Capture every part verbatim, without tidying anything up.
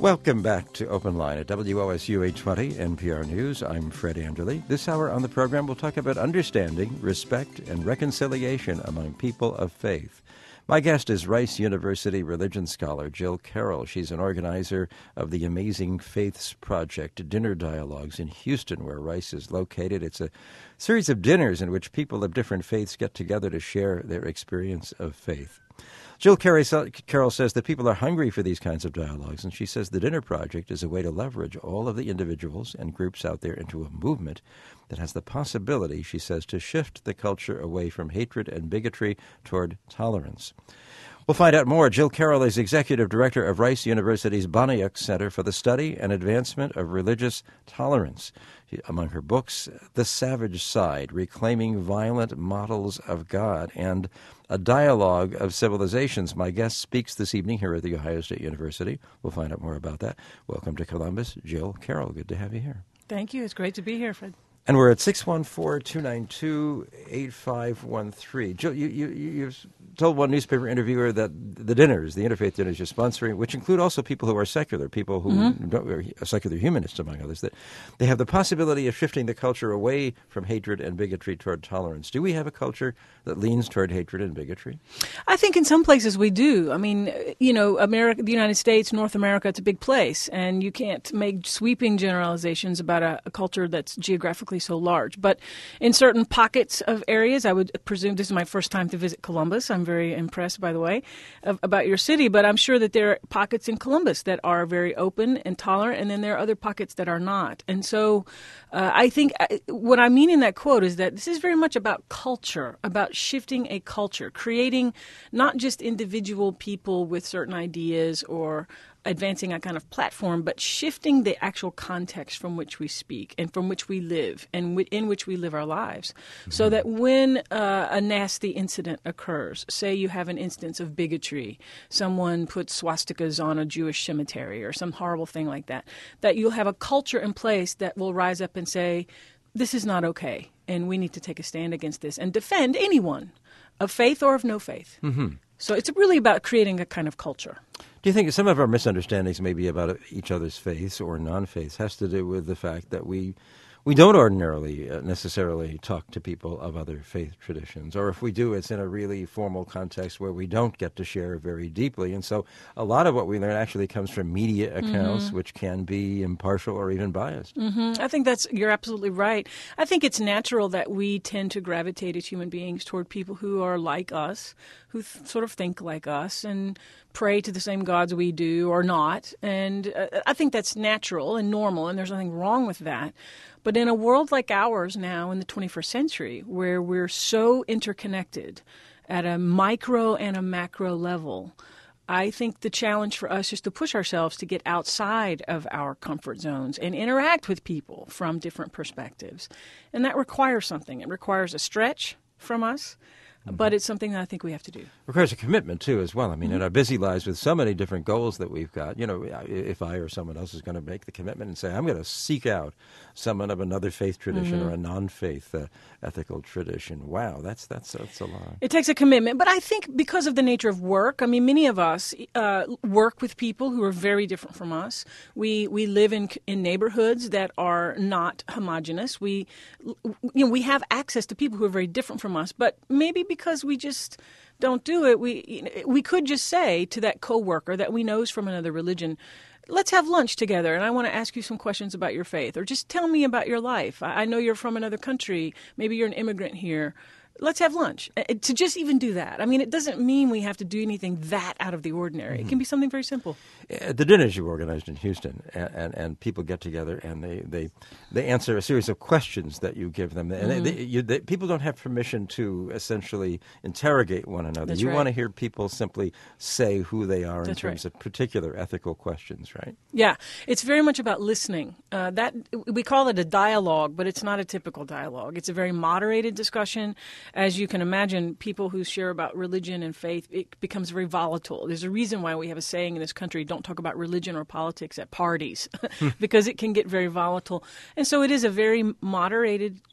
Welcome back to Open Line at W O S U eight twenty N P R News. I'm Fred Anderle. This hour on the program, we'll talk about understanding, respect, and reconciliation among people of faith. My guest is Rice University religion scholar Jill Carroll. She's an organizer of the Amazing Faiths Project Dinner Dialogues in Houston, where Rice is located. It's a series of dinners in which people of different faiths get together to share their experience of faith. Jill Carroll says that people are hungry for these kinds of dialogues, and she says the Dinner Project is a way to leverage all of the individuals and groups out there into a movement that has the possibility, she says, to shift the culture away from hatred and bigotry toward tolerance. We'll find out more. Jill Carroll is executive director of Rice University's Boniuk Center for the Study and Advancement of Religious Tolerance. Among her books, The Savage Side, Reclaiming Violent Models of God, and A Dialogue of Civilizations. My guest speaks this evening here at The Ohio State University. We'll find out more about that. Welcome to Columbus, Jill Carroll. Good to have you here. Thank you. It's great to be here, Fred. And we're at six one four, two nine two, eight five one three. Jill, you, you, you've told one newspaper interviewer that the dinners, the interfaith dinners you're sponsoring, which include also people who are secular, people who mm-hmm. don't, are secular humanists, among others, that they have the possibility of shifting the culture away from hatred and bigotry toward tolerance. Do we have a culture that leans toward hatred and bigotry? I think in some places we do. I mean, you know, America, the United States, North America, it's a big place, and you can't make sweeping generalizations about a, a culture that's geographically so large. But in certain pockets of areas, I would presume, this is my first time to visit Columbus. I'm very impressed, by the way, of, about your city. But I'm sure that there are pockets in Columbus that are very open and tolerant, and then there are other pockets that are not. And so uh, I think uh, what I mean in that quote is that this is very much about culture, about shifting a culture, creating not just individual people with certain ideas or advancing a kind of platform, but shifting the actual context from which we speak and from which we live and in which we live our lives. Mm-hmm. So that when uh, a nasty incident occurs, say you have an instance of bigotry, someone puts swastikas on a Jewish cemetery or some horrible thing like that, that you'll have a culture in place that will rise up and say, this is not okay, and we need to take a stand against this and defend anyone of faith or of no faith. Mm-hmm. So it's really about creating a kind of culture. Do you think some of our misunderstandings maybe about each other's faiths or non-faiths has to do with the fact that we we don't ordinarily uh, necessarily talk to people of other faith traditions, or if we do, it's in a really formal context where we don't get to share very deeply. And so a lot of what we learn actually comes from media accounts, mm-hmm. which can be impartial or even biased. Mm-hmm. I think that's you're absolutely right. I think it's natural that we tend to gravitate as human beings toward people who are like us, who th- sort of think like us and pray to the same gods we do or not. And uh, I think that's natural and normal, and there's nothing wrong with that. But in a world like ours now in the twenty-first century, where we're so interconnected at a micro and a macro level, I think the challenge for us is to push ourselves to get outside of our comfort zones and interact with people from different perspectives. And that requires something. It requires a stretch from us. Mm-hmm. But it's something that I think we have to do. Requires a commitment, too, as well. I mean, mm-hmm. in our busy lives with so many different goals that we've got, you know, if I or someone else is going to make the commitment and say, I'm going to seek out someone of another faith tradition mm-hmm. or a non-faith uh, ethical tradition, wow, that's, that's, that's a lot. It takes a commitment. But I think because of the nature of work, I mean, many of us uh, work with people who are very different from us. We we live in in neighborhoods that are not homogenous. We, you know, we have access to people who are very different from us, but maybe because we just don't do it, we we could just say to that coworker that we know is from another religion, let's have lunch together, and I want to ask you some questions about your faith, or just tell me about your life. I know you're from another country. Maybe you're an immigrant here. Let's have lunch. To just even do that. I mean, it doesn't mean we have to do anything that out of the ordinary. Mm-hmm. It can be something very simple. At the dinners you organized in Houston, and, and, and people get together and they, they they answer a series of questions that you give them. And mm-hmm. they, they, you, they, people don't have permission to essentially interrogate one another. That's you right. want to hear people simply say who they are in That's terms right. of particular ethical questions, right? Yeah. It's very much about listening. Uh, that we call it a dialogue, but it's not a typical dialogue. It's a very moderated discussion. As you can imagine, people who share about religion and faith, it becomes very volatile. There's a reason why we have a saying in this country, don't talk about religion or politics at parties, because it can get very volatile. And so it is a very moderated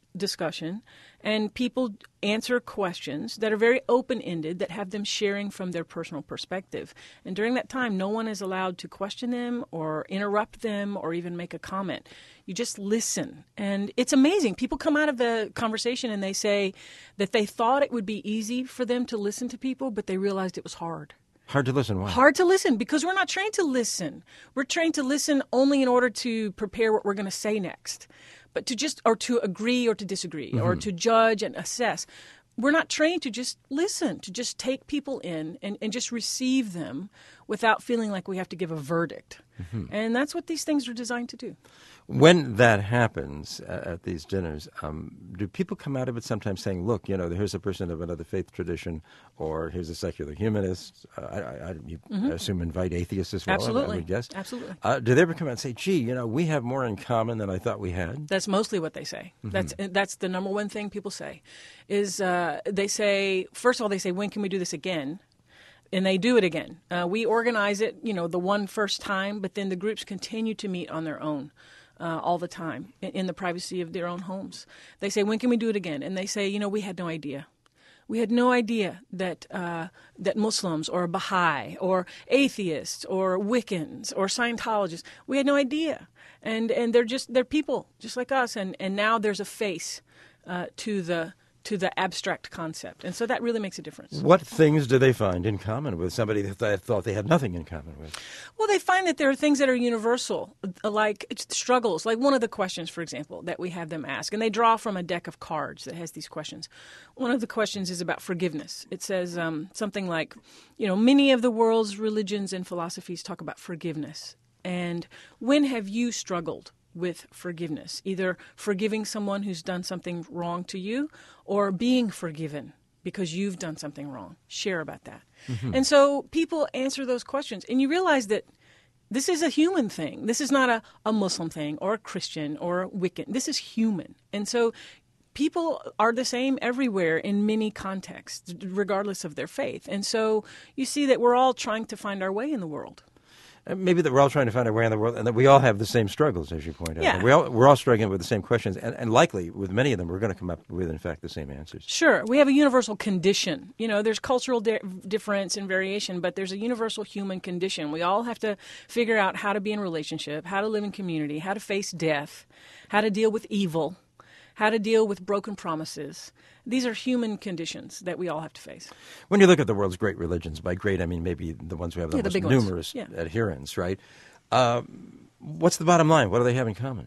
discussion, and people answer questions that are very open-ended, that have them sharing from their personal perspective. And during that time, no one is allowed to question them or interrupt them or even make a comment. You just listen. And it's amazing. People come out of the conversation and they say that they thought it would be easy for them to listen to people, but they realized it was hard. Hard to listen. Why? Hard to listen because we're not trained to listen. We're trained to listen only in order to prepare what we're going to say next, but to just, or to agree or to disagree, mm-hmm. or to judge and assess. We're not trained to just listen, to just take people in and, and just receive them without feeling like we have to give a verdict. Mm-hmm. And that's what these things are designed to do. When that happens uh, at these dinners, um, do people come out of it sometimes saying, look, you know, here's a person of another faith tradition, or here's a secular humanist? Uh, I, I, you mm-hmm. assume invite atheists as well, Absolutely. I would guess. Absolutely. Uh, do they ever come out and say, gee, you know, we have more in common than I thought we had? That's mostly what they say. Mm-hmm. That's that's the number one thing people say, is uh, they say, first of all, they say, when can we do this again? And they do it again. Uh, we organize it, you know, the one first time, but then the groups continue to meet on their own. Uh, all the time in, in the privacy of their own homes. They say, when can we do it again? And they say, you know, we had no idea. We had no idea that uh, that Muslims or Baha'i or atheists or Wiccans or Scientologists, we had no idea. And and they're just, they're people just like us. And, and now there's a face uh, to the to the abstract concept. And so that really makes a difference. What things do they find in common with somebody that they thought they had nothing in common with? Well, they find that there are things that are universal, like struggles. Like one of the questions, for example, that we have them ask, and they draw from a deck of cards that has these questions. One of the questions is about forgiveness. It says um, something like, you know, many of the world's religions and philosophies talk about forgiveness. And when have you struggled with forgiveness, either forgiving someone who's done something wrong to you or being forgiven because you've done something wrong? Share about that. Mm-hmm. And so people answer those questions, and you realize that this is a human thing. This is not a, a Muslim thing or a Christian or a Wiccan. This is human. And so people are the same everywhere in many contexts, regardless of their faith. And so you see that we're all trying to find our way in the world. Maybe that we're all trying to find our way in the world, and that we all have the same struggles, as you point out. Yeah. We all, we're all struggling with the same questions, and, and likely, with many of them, we're going to come up with, in fact, the same answers. Sure. We have a universal condition. You know, there's cultural di- difference and variation, but there's a universal human condition. We all have to figure out how to be in relationship, how to live in community, how to face death, how to deal with evil, how to deal with broken promises. These are human conditions that we all have to face. When you look at the world's great religions, by great I mean maybe the ones who have the yeah, most the numerous yeah. adherents, right? Uh, what's the bottom line? What do they have in common?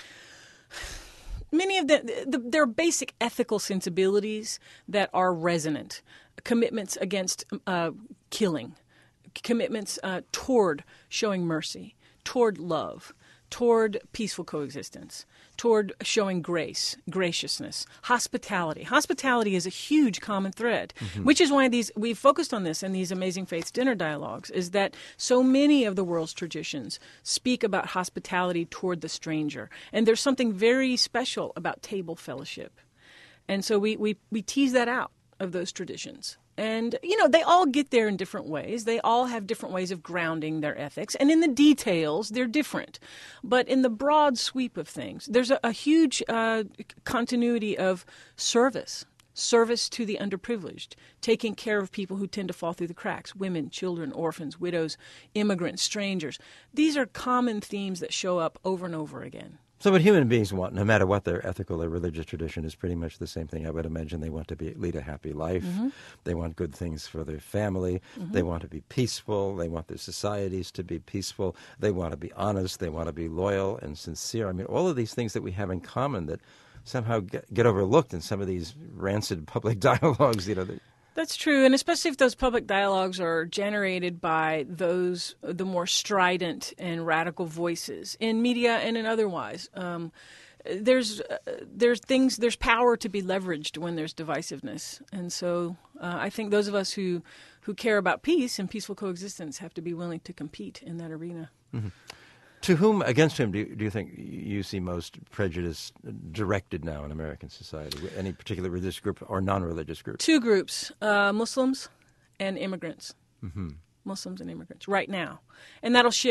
Many of them, the, there are basic ethical sensibilities that are resonant. Commitments against uh, killing, commitments uh, toward showing mercy, toward love, toward peaceful coexistence, toward showing grace, graciousness, hospitality. Hospitality is a huge common thread, mm-hmm. which is why these we've focused on this in these Amazing Faiths dinner dialogues, is that so many of the world's traditions speak about hospitality toward the stranger. And there's something very special about table fellowship. And so we, we, we tease that out of those traditions. And, you know, they all get there in different ways. They all have different ways of grounding their ethics. And in the details, they're different. But in the broad sweep of things, there's a, a huge uh, continuity of service, service to the underprivileged, taking care of people who tend to fall through the cracks, women, children, orphans, widows, immigrants, strangers. These are common themes that show up over and over again. So what human beings want, no matter what their ethical or religious tradition, is pretty much the same thing. I would imagine they want to be, lead a happy life. Mm-hmm. They want good things for their family. Mm-hmm. They want to be peaceful. They want their societies to be peaceful. They want to be honest. They want to be loyal and sincere. I mean, all of these things that we have in common that somehow get, get overlooked in some of these rancid public dialogues, you know. That, That's true, and especially if those public dialogues are generated by those, the more strident and radical voices in media and in otherwise. Um, there's uh, there's things, there's power to be leveraged when there's divisiveness, and so uh, I think those of us who, who care about peace and peaceful coexistence have to be willing to compete in that arena. Mm-hmm. To whom, against whom, do you, do you think you see most prejudice directed now in American society? Any particular religious group or non-religious group? Two groups, uh, Muslims and immigrants. Mm-hmm. Muslims and immigrants, right now. And that'll shift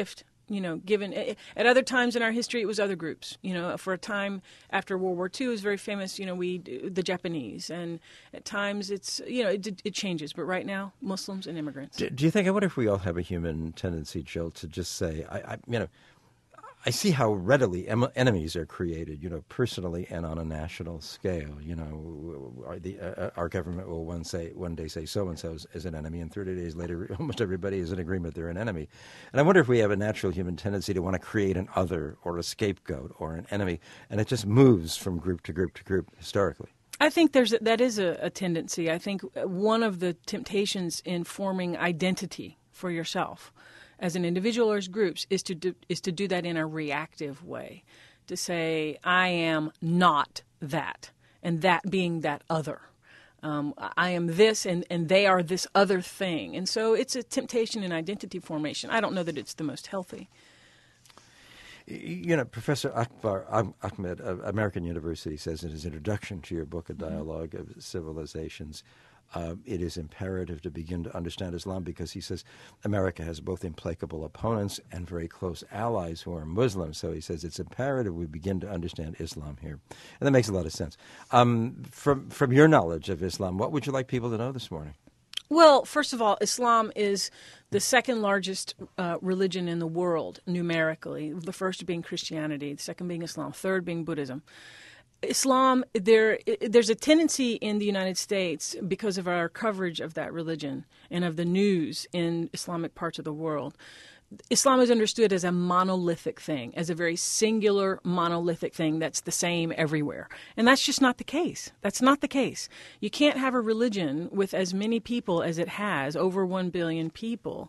You know, given at other times in our history, it was other groups. You know, for a time after World War Two, it was very famous. You know, we the Japanese, and at times it's you know it, it changes. But right now, Muslims and immigrants. Do, do you think? I wonder if we all have a human tendency, Jill, to just say, I, I you know. I see how readily em- enemies are created, you know, personally and on a national scale. You know, our, the, uh, our government will one say one day say so and so is an enemy, and thirty days later, almost everybody is in agreement they're an enemy. And I wonder if we have a natural human tendency to want to create an other or a scapegoat or an enemy, and it just moves from group to group to group historically. I think there's a, that is a, a tendency. I think one of the temptations in forming identity for yourself as an individual or as groups is to do, is to do that in a reactive way, to say, I am not that, and that being that other. Um, I am this, and, and they are this other thing. And so it's a temptation in identity formation. I don't know that it's the most healthy. You know, Professor Akbar Ahmed of American University says in his introduction to your book, A Dialogue of Civilizations, Uh, it is imperative to begin to understand Islam because he says America has both implacable opponents and very close allies who are Muslims. So he says it's imperative we begin to understand Islam here. And that makes a lot of sense. Um, from, from your knowledge of Islam, what would you like people to know this morning? Well, first of all, Islam is the second largest uh, religion in the world numerically, the first being Christianity, the second being Islam, third being Buddhism. Islam, there, there's a tendency in the United States, because of our coverage of that religion and of the news in Islamic parts of the world, Islam is understood as a monolithic thing, as a very singular monolithic thing that's the same everywhere. And that's just not the case. That's not the case. You can't have a religion with as many people as it has, over one billion people,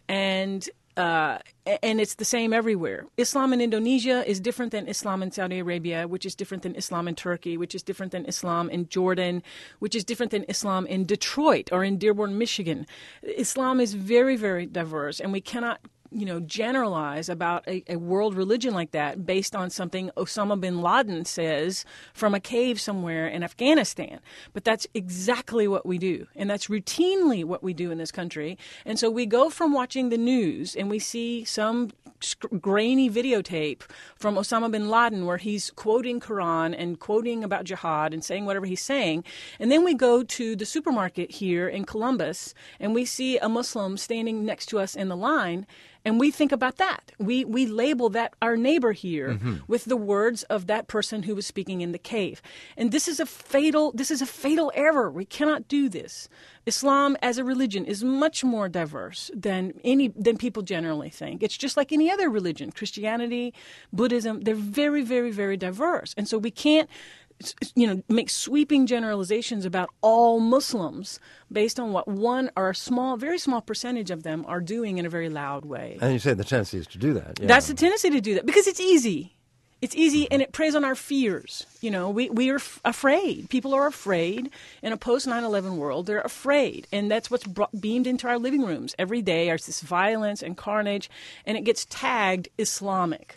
and Uh, and it's the same everywhere. Islam in Indonesia is different than Islam in Saudi Arabia, which is different than Islam in Turkey, which is different than Islam in Jordan, which is different than Islam in Detroit or in Dearborn, Michigan. Islam is very, very diverse, and we cannot you know, generalize about a, a world religion like that based on something Osama bin Laden says from a cave somewhere in Afghanistan. But that's exactly what we do, and that's routinely what we do in this country. And so we go from watching the news and we see some grainy videotape from Osama bin Laden where he's quoting Quran and quoting about jihad and saying whatever he's saying. And then we go to the supermarket here in Columbus and we see a Muslim standing next to us in the line. And we think about that. We we label that our neighbor here mm-hmm. with the words of that person who was speaking in the cave. And this is a fatal this is a fatal error. We cannot do this. Islam as a religion is much more diverse than any than people generally think. It's just like any other religion. Christianity, Buddhism, they're very, very, very diverse. And so we can't you know, make sweeping generalizations about all Muslims based on what one or a small, very small percentage of them are doing in a very loud way. And you say the tendency is to do that. Yeah. That's the tendency to do that because it's easy. It's easy mm-hmm. and it preys on our fears. You know, we, we are f- afraid. People are afraid. In a post nine eleven world, they're afraid. And that's what's brought, beamed into our living rooms every day. There's this violence and carnage, and it gets tagged Islamic.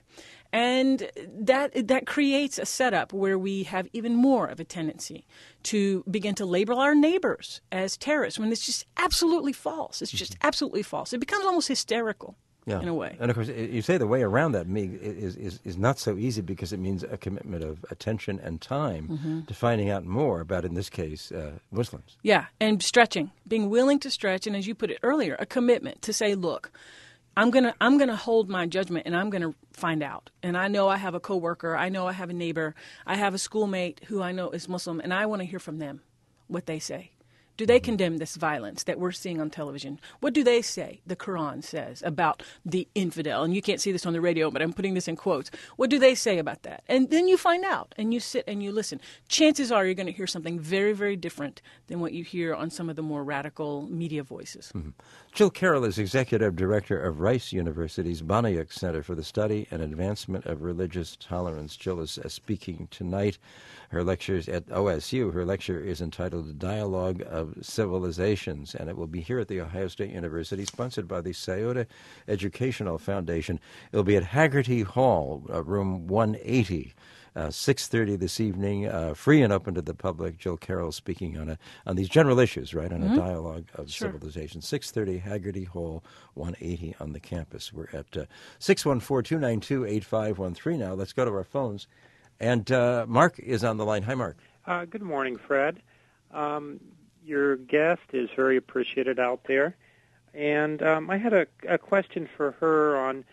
And that that creates a setup where we have even more of a tendency to begin to label our neighbors as terrorists when it's just absolutely false. It's just absolutely false. It becomes almost hysterical yeah. in a way. And, of course, you say the way around that Mig, is, is, is not so easy because it means a commitment of attention and time mm-hmm. to finding out more about, in this case, uh, Muslims. Yeah, and stretching, being willing to stretch, and as you put it earlier, a commitment to say, look, I'm gonna I'm gonna hold my judgment and I'm gonna find out. And I know I have a coworker, I know I have a neighbor, I have a schoolmate who I know is Muslim, and I want to hear from them what they say. Do they condemn this violence that we're seeing on television? What do they say, the Quran says, about the infidel? And you can't see this on the radio, but I'm putting this in quotes. What do they say about that? And then you find out, and you sit and you listen. Chances are you're going to hear something very, very different than what you hear on some of the more radical media voices. Mm-hmm. Jill Carroll is Executive Director of Rice University's Banayuk Center for the Study and Advancement of Religious Tolerance. Jill is uh, speaking tonight. Her lecture is at O S U. Her lecture is entitled Dialogue of Civilizations, and it will be here at The Ohio State University, sponsored by the Scioto Educational Foundation. It will be at Haggerty Hall, uh, room one eighty. uh, six thirty this evening, uh, free and open to the public. Jill Carroll speaking on a, on these general issues, right, on mm-hmm. a dialogue of sure. civilization. six thirty, Haggerty Hall, one eighty on the campus. We're at uh, six one four, two nine two, eight five one three now. Let's go to our phones. And uh, Mark is on the line. Hi, Mark. Uh, good morning, Fred. Um, your guest is very appreciated out there. And um, I had a, a question for her on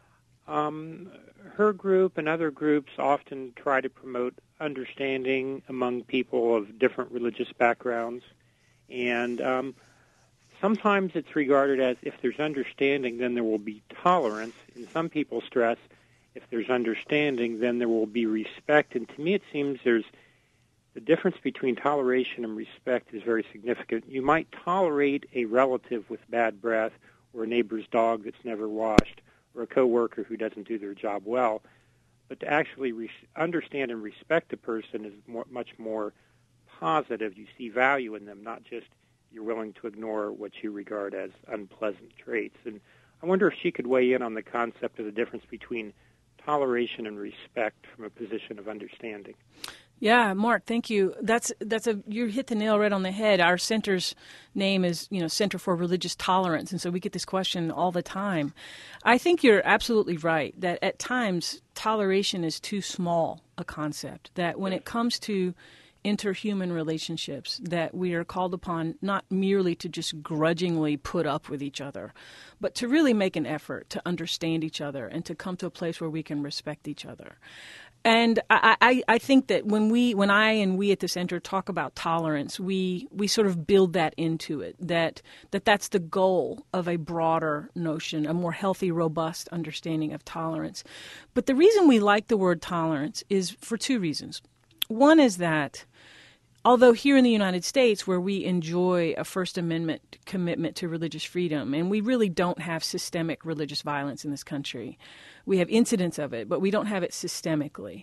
um, her group and other groups often try to promote understanding among people of different religious backgrounds. And um, sometimes it's regarded as if there's understanding, then there will be tolerance. And some people stress if there's understanding, then there will be respect. And to me it seems there's the difference between toleration and respect is very significant. You might tolerate a relative with bad breath or a neighbor's dog that's never washed or a coworker who doesn't do their job well, but to actually re- understand and respect a person is more, much more positive. You see value in them, not just you're willing to ignore what you regard as unpleasant traits. And I wonder if she could weigh in on the concept of the difference between toleration and respect from a position of understanding. Yeah, Mark, thank you. That's that's a you hit the nail right on the head. Our center's name is, you know, Center for Religious Tolerance, and so we get this question all the time. I think you're absolutely right that at times toleration is too small a concept, that when it comes to interhuman relationships, that we are called upon not merely to just grudgingly put up with each other, but to really make an effort to understand each other and to come to a place where we can respect each other. And I, I, I think that when we, when I and we at the center talk about tolerance, we, we sort of build that into it, that, that that's the goal of a broader notion, a more healthy, robust understanding of tolerance. But the reason we like the word tolerance is for two reasons. One is that although here in the United States, where we enjoy a First Amendment commitment to religious freedom, and we really don't have systemic religious violence in this country, we have incidents of it, but we don't have it systemically.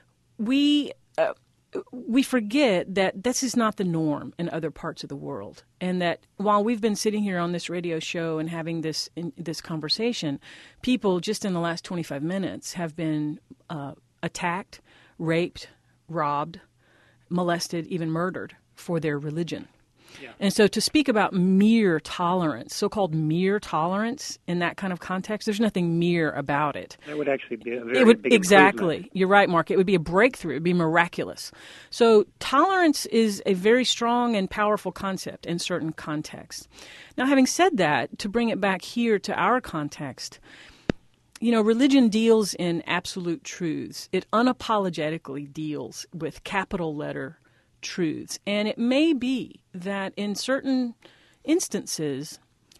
We uh, we forget that this is not the norm in other parts of the world, and that while we've been sitting here on this radio show and having this in, this conversation, people just in the last twenty-five minutes have been uh, attacked, raped, robbed, molested, even murdered for their religion. Yeah. And so to speak about mere tolerance, so-called mere tolerance in that kind of context, there's nothing mere about it. That would actually be a very it would, big Exactly. improvement. You're right, Mark. It would be a breakthrough. It would be miraculous. So tolerance is a very strong and powerful concept in certain contexts. Now, having said that, to bring it back here to our context, you know, religion deals in absolute truths. It unapologetically deals with capital letter truths. And it may be that in certain instances,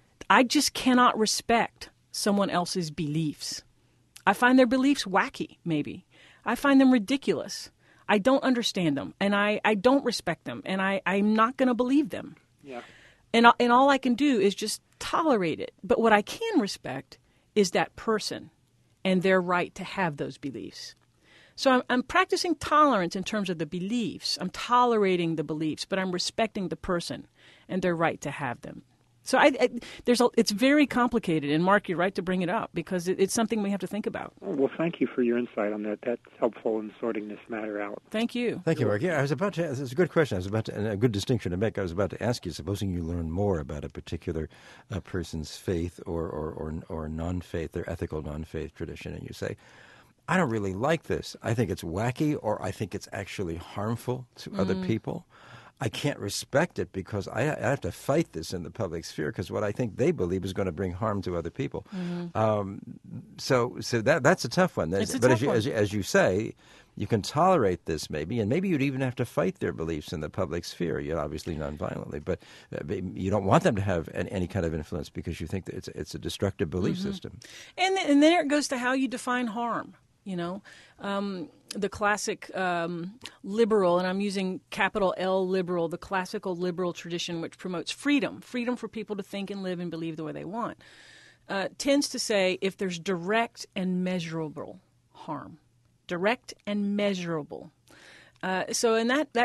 I just cannot respect someone else's beliefs. I find their beliefs wacky, maybe. I find them ridiculous. I don't understand them, and I, I don't respect them, and I, I'm not going to believe them. Yeah. And, and all I can do is just tolerate it. But what I can respect is that person and their right to have those beliefs. So I'm, I'm practicing tolerance in terms of the beliefs. I'm tolerating the beliefs, but I'm respecting the person and their right to have them. So I, I, there's a, it's very complicated, and Mark, you're right to bring it up because it, it's something we have to think about. Oh, well, thank you for your insight on that. That's helpful in sorting this matter out. Thank you. Thank you, Mark. Yeah, I was about to. This is a good question. I was about to, and a good distinction to make. I was about to ask you. Supposing you learn more about a particular uh, person's faith or or or, or non-faith, their ethical non-faith tradition, and you say, I don't really like this. I think it's wacky, or I think it's actually harmful to mm. other people. I can't respect it because I, I have to fight this in the public sphere because what I think they believe is going to bring harm to other people. Mm-hmm. Um, so, so that that's a tough one. It's a but tough as you, one. as you as you say, you can tolerate this maybe, and maybe you'd even have to fight their beliefs in the public sphere. You obviously nonviolently, but you don't want them to have any, any kind of influence because you think that it's it's a destructive belief mm-hmm. system. And th- and then it goes to how you define harm. You know, um, the classic um, liberal, and I'm using capital L liberal, the classical liberal tradition which promotes freedom, freedom for people to think and live and believe the way they want, uh, tends to say if there's direct and measurable harm, direct and measurable. Uh, so in that, that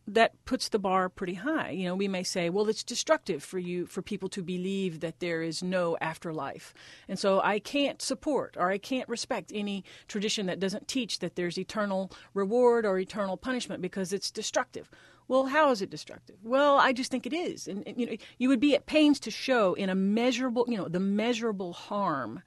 that puts the bar pretty high. You know, we may say, well, it's destructive for you, for people to believe that there is no afterlife. And so I can't support or I can't respect any tradition that doesn't teach that there's eternal reward or eternal punishment because it's destructive. Well, how is it destructive? Well, I just think it is. And, and you know, you would be at pains to show in a measurable, you know, the measurable harm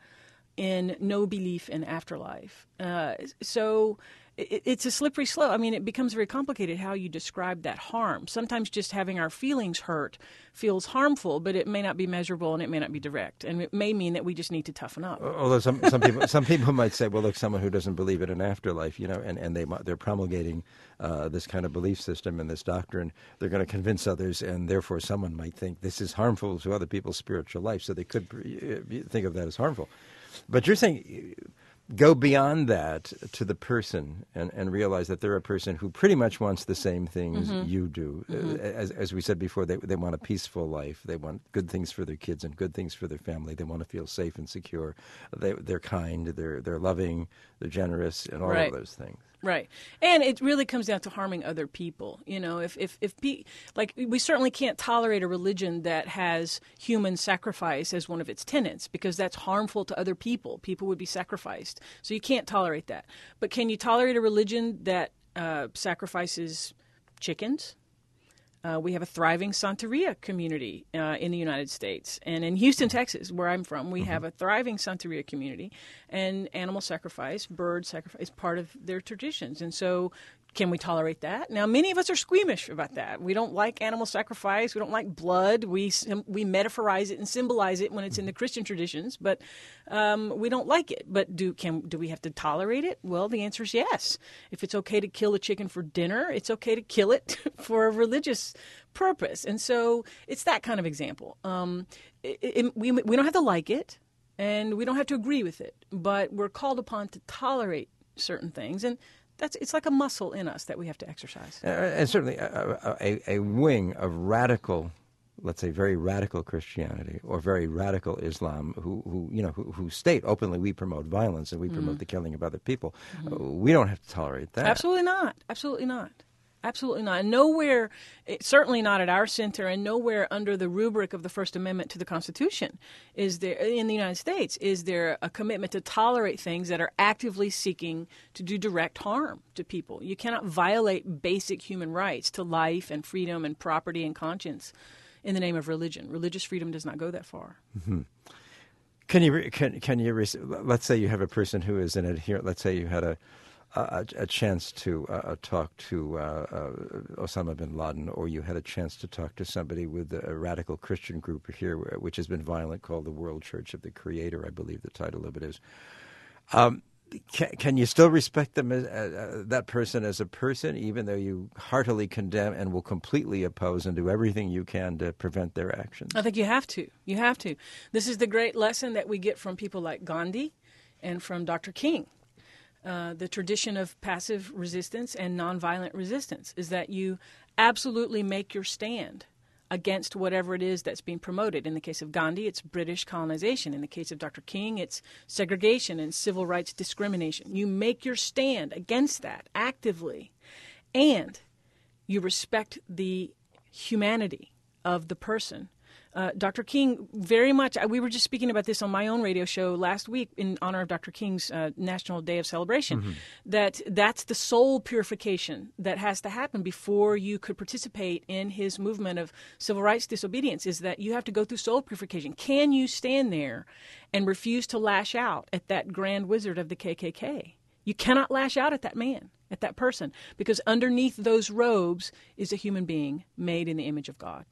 in no belief in afterlife. Uh, so it, it's a slippery slope. I mean, it becomes very complicated how you describe that harm. Sometimes just having our feelings hurt feels harmful, but it may not be measurable and it may not be direct. And it may mean that we just need to toughen up. Although some, some people some people might say, well, look, someone who doesn't believe in an afterlife, you know, and, and they, they're promulgating uh, this kind of belief system and this doctrine, they're going to convince others, and therefore someone might think this is harmful to other people's spiritual life, so they could think of that as harmful. But you're saying go beyond that to the person and, and realize that they're a person who pretty much wants the same things mm-hmm. you do. Mm-hmm. As, as we said before, they, they want a peaceful life. They want good things for their kids and good things for their family. They want to feel safe and secure. They, they're kind, they're, they're loving, they're generous, and all right. of those things. Right. And it really comes down to harming other people. You know, if, if, if pe- like, we certainly can't tolerate a religion that has human sacrifice as one of its tenets because that's harmful to other people. People would be sacrificed. So you can't tolerate that. But can you tolerate a religion that uh, sacrifices chickens? Uh, we have a thriving Santeria community uh, in the United States. And in Houston, Texas, where I'm from, we mm-hmm. have a thriving Santeria community. And animal sacrifice, bird sacrifice, is part of their traditions. And so can we tolerate that? Now, many of us are squeamish about that. We don't like animal sacrifice. We don't like blood. We we metaphorize it and symbolize it when it's in the Christian traditions, but um, we don't like it. But do can do we have to tolerate it? Well, the answer is yes. If it's okay to kill a chicken for dinner, it's okay to kill it for a religious purpose. And so it's that kind of example. Um, it, it, we we don't have to like it, and we don't have to agree with it, but we're called upon to tolerate certain things. And That's, it's like a muscle in us that we have to exercise. Uh, and certainly a, a, a wing of radical, let's say very radical Christianity or very radical Islam who, who you know, who, who state openly we promote violence and we promote mm. the killing of other people. Mm-hmm. Uh, we don't have to tolerate that. Absolutely not. Absolutely not. Absolutely not. Nowhere, certainly not at our center, and nowhere under the rubric of the First Amendment to the Constitution is there, in the United States, is there a commitment to tolerate things that are actively seeking to do direct harm to people. You cannot violate basic human rights to life and freedom and property and conscience in the name of religion. Religious freedom does not go that far. Mm-hmm. Can you, can, can you, let's say you have a person who is an adherent, let's say you had a A, a chance to uh, talk to uh, uh, Osama bin Laden, or you had a chance to talk to somebody with a radical Christian group here, which has been violent, called the World Church of the Creator, I believe the title of it is. Um, can, can you still respect them as, uh, that person as a person, even though you heartily condemn and will completely oppose and do everything you can to prevent their actions? I think you have to. You have to. This is the great lesson that we get from people like Gandhi and from Doctor King. Uh, the tradition of passive resistance and nonviolent resistance is that you absolutely make your stand against whatever it is that's being promoted. In the case of Gandhi, it's British colonization. In the case of Doctor King, it's segregation and civil rights discrimination. You make your stand against that actively, and you respect the humanity of the person. Uh, Doctor King very much, we were just speaking about this on my own radio show last week in honor of Doctor King's uh, National Day of Celebration, mm-hmm. that that's the soul purification that has to happen before you could participate in his movement of civil rights disobedience, is that you have to go through soul purification. Can you stand there and refuse to lash out at that grand wizard of the K K K? You cannot lash out at that man, at that person, because underneath those robes is a human being made in the image of God.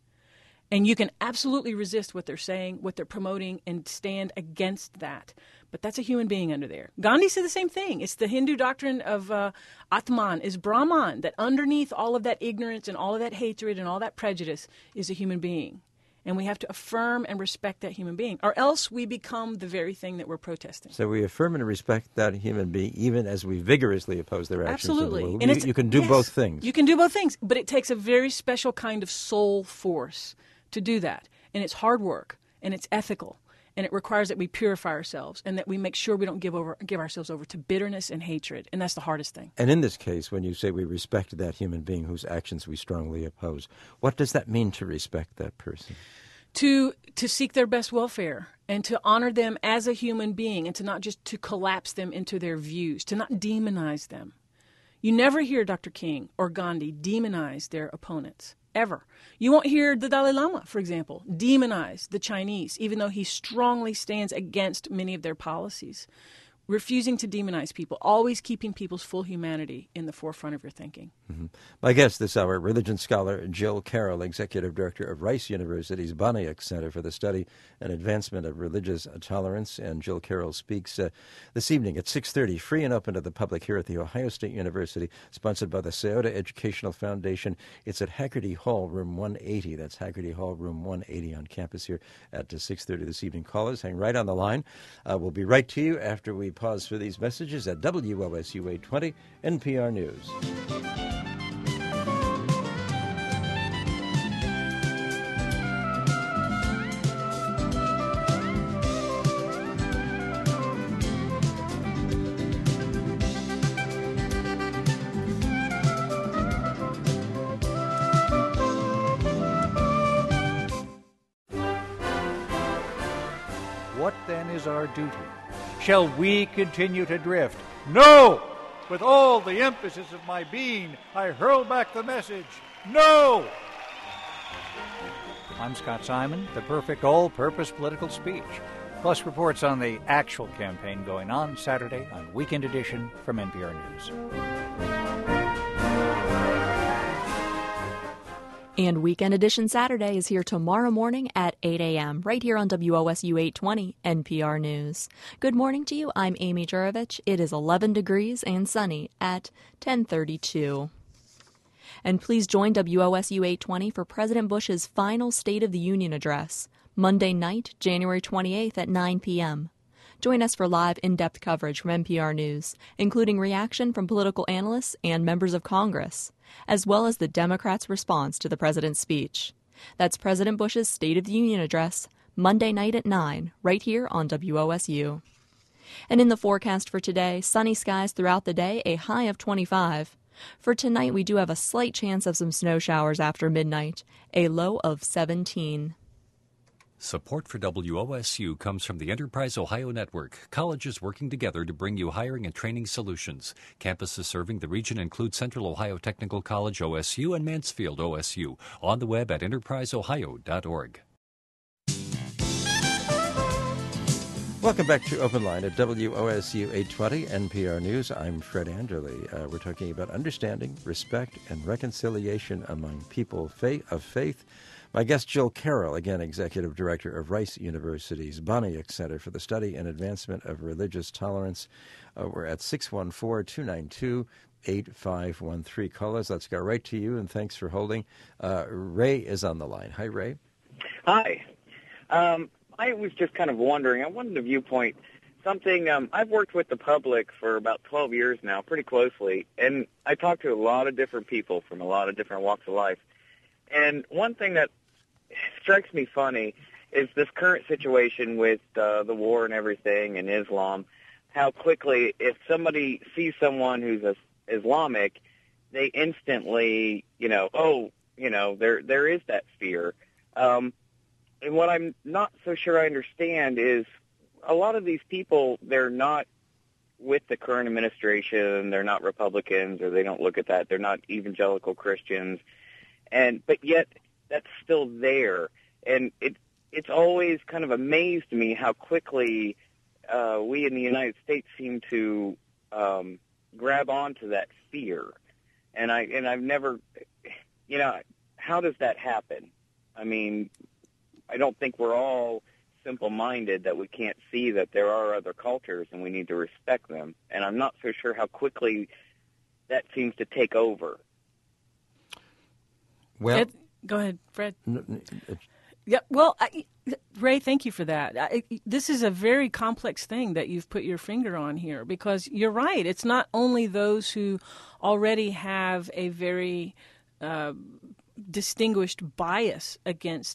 And you can absolutely resist what they're saying, what they're promoting, and stand against that. But that's a human being under there. Gandhi said the same thing. It's the Hindu doctrine of uh, Atman, is Brahman, that underneath all of that ignorance and all of that hatred and all that prejudice is a human being. And we have to affirm and respect that human being, or else we become the very thing that we're protesting. So we affirm and respect that human being, even as we vigorously oppose their actions. Absolutely. In the world. And you, it's, you can do yes, both things. You can do both things, but it takes a very special kind of soul force to do that. And it's hard work, and it's ethical, And it requires that we purify ourselves and that we make sure we don't give over, give ourselves over to bitterness and hatred. And that's the hardest thing. And in this case, when you say we respect that human being whose actions we strongly oppose, what does that mean to respect that person? To to seek their best welfare and to honor them as a human being and to not just to collapse them into their views, to not demonize them. You never hear Doctor King or Gandhi demonize their opponents, ever. You won't hear the Dalai Lama, for example, demonize the Chinese, even though he strongly stands against many of their policies. Refusing to demonize people, always keeping people's full humanity in the forefront of your thinking. Mm-hmm. My guest this hour, religion scholar Jill Carroll, Executive Director of Rice University's Boniek Center for the Study and Advancement of Religious Tolerance. And Jill Carroll speaks uh, this evening at six thirty, free and open to the public here at The Ohio State University, sponsored by the Scioto Educational Foundation. It's at Haggerty Hall, room one eighty. That's Haggerty Hall, room one eighty on campus here at uh, six thirty this evening. Callers, hang right on the line. Uh, we'll be right to you after we pause for these messages at W O S U eight twenty N P R News. What then is our duty? Shall we continue to drift? No! With all the emphasis of my being, I hurl back the message, no! I'm Scott Simon, the perfect all-purpose political speech, plus reports on the actual campaign going on Saturday on Weekend Edition from N P R News. And Weekend Edition Saturday is here tomorrow morning at eight a.m. right here on W O S U eight twenty N P R News. Good morning to you. I'm Amy Jurovich. It is eleven degrees and sunny at ten thirty-two. And please join W O S U eight twenty for President Bush's final State of the Union address, Monday night, January twenty-eighth at nine p.m. Join us for live, in-depth coverage from N P R News, including reaction from political analysts and members of Congress, as well as the Democrats' response to the president's speech. That's President Bush's State of the Union address, Monday night at nine, right here on W O S U. And in the forecast for today, sunny skies throughout the day, a high of twenty-five. For tonight, we do have a slight chance of some snow showers after midnight, a low of seventeen. Support for W O S U comes from the Enterprise Ohio Network, colleges working together to bring you hiring and training solutions. Campuses serving the region include Central Ohio Technical College O S U and Mansfield O S U. On the web at enterprise ohio dot org. Welcome back to Open Line at W O S U eight twenty N P R News. I'm Fred Anderle. Uh, we're talking about understanding, respect, and reconciliation among people of faith. My guest, Jill Carroll, again, Executive Director of Rice University's Boniek Center for the Study and Advancement of Religious Tolerance. Uh, we're at six one four, two nine two, eight five one three. Callers, let's go right to you, and thanks for holding. Uh, Ray is on the line. Hi, Ray. Hi. Um, I was just kind of wondering, I wanted a viewpoint, something, um, I've worked with the public for about twelve years now, pretty closely, and I talk to a lot of different people from a lot of different walks of life. And one thing that strikes me funny is this current situation with uh, the war and everything and Islam, how quickly, if somebody sees someone who's a, Islamic, they instantly, you know, oh, you know, there there is that fear. Um, and what I'm not so sure I understand is a lot of these people, they're not with the current administration, they're not Republicans, or they don't look at that, they're not evangelical Christians, and but yet that's still there. And it it's always kind of amazed me how quickly uh, we in the United States seem to um, grab onto that fear. And I and I've never, you know, how does that happen? I mean, I don't think we're all simple-minded that we can't see that there are other cultures and we need to respect them. And I'm not so sure how quickly that seems to take over. Well, Ed, go ahead, Fred. N- n- Yeah, well, I, Ray, thank you for that. I, this is a very complex thing that you've put your finger on here, because you're right. It's not only those who already have a very uh, distinguished bias against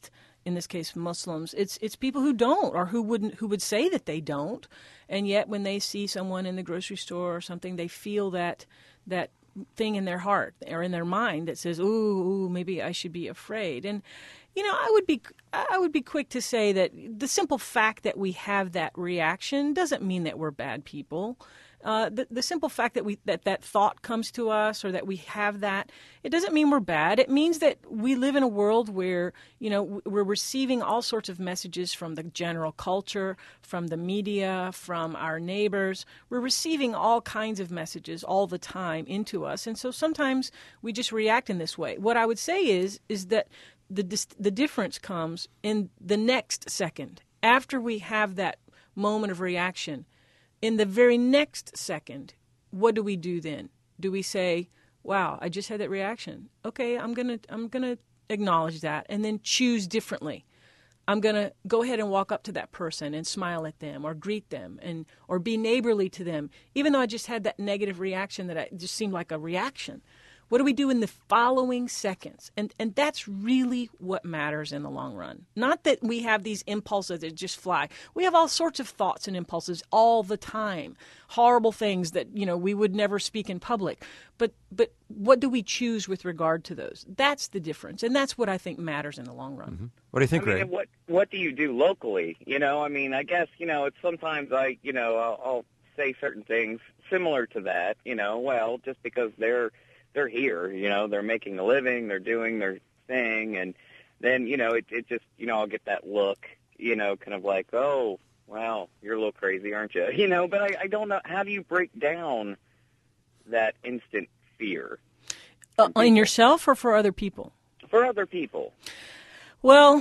in this case Muslims. It's it's people who don't, or who wouldn't, who would say that they don't, and yet when they see someone in the grocery store or something, they feel that that thing in their heart or in their mind that says, "Ooh, ooh, maybe I should be afraid." And you know, I would be I would be quick to say that the simple fact that we have that reaction doesn't mean that we're bad people. Uh, the, the simple fact that we that, that thought comes to us, or that we have that, it doesn't mean we're bad. It means that we live in a world where, you know, we're receiving all sorts of messages from the general culture, from the media, from our neighbors. We're receiving all kinds of messages all the time into us, and so sometimes we just react in this way. What I would say is is that the the difference comes in the next second after we have that moment of reaction. In the very next second, what do we do then? Do we say, "Wow, I just had that reaction. Okay, I'm gonna I'm gonna acknowledge that, and then choose differently. I'm gonna go ahead and walk up to that person and smile at them, or greet them, and or be neighborly to them, even though I just had that negative reaction that I, just seemed like a reaction." What do we do in the following seconds? And and that's really what matters in the long run. Not that we have these impulses that just fly. We have all sorts of thoughts and impulses all the time. Horrible things that, you know, we would never speak in public. But but what do we choose with regard to those? That's the difference. And that's what I think matters in the long run. Mm-hmm. What do you think, I mean, Ray? What, what do you do locally? You know, I mean, I guess, you know, it's sometimes I, you know, I'll, I'll say certain things similar to that, you know, well, just because they're they're here, you know, they're making a living, they're doing their thing, and then, you know, it, it just, you know, I'll get that look, you know, kind of like, oh, wow, you're a little crazy, aren't you? You know, but I, I don't know, how do you break down that instant fear? Uh, in yourself or for other people? For other people. Well,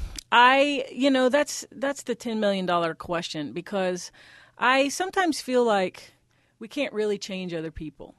I, you know, that's that's the ten million dollars question, because I sometimes feel like we can't really change other people.